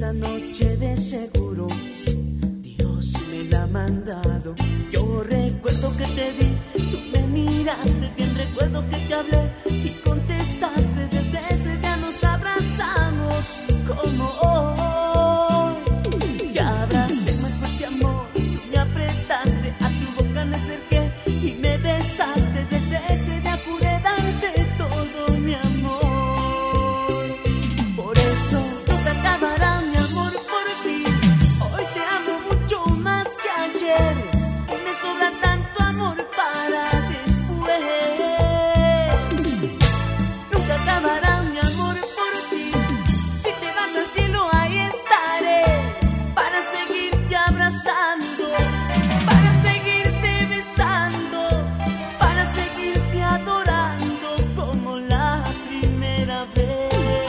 esa noche de seguro Dios me la ha mandado. Yo recuerdo que te vi, tú me miraste bien, recuerdo que te hablé y contestaste. Desde ese día nos abrazamos como hoy. Te abracé más fuerte, amor, tú me apretaste, a tu boca me acerqué y me besaste. Desde ese día juré darte todo mi amor. Por eso nunca acabará mi amor por ti. Hoy te amo mucho más que ayer, y me sobra tanto amor para después. Nunca acabará mi amor por ti. Si te vas al cielo ahí estaré, para seguirte abrazando, para seguirte besando, para seguirte adorando como la primera vez.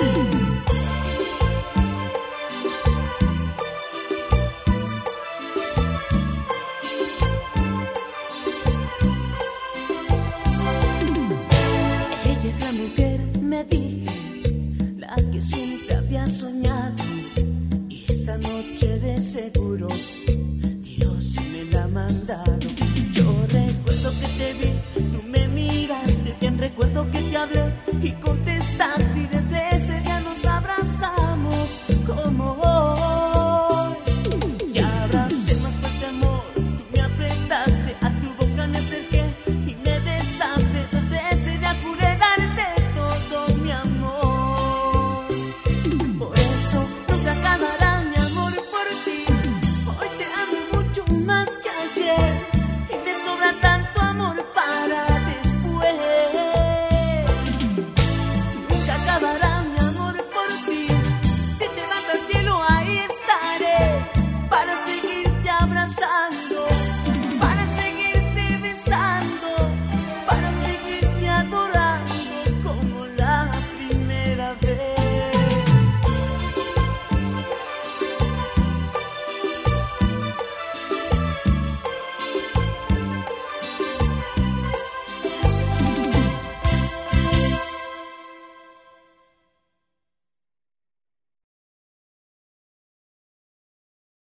Ella es la mujer, me dije, la que siempre había soñado, y esa noche de seguro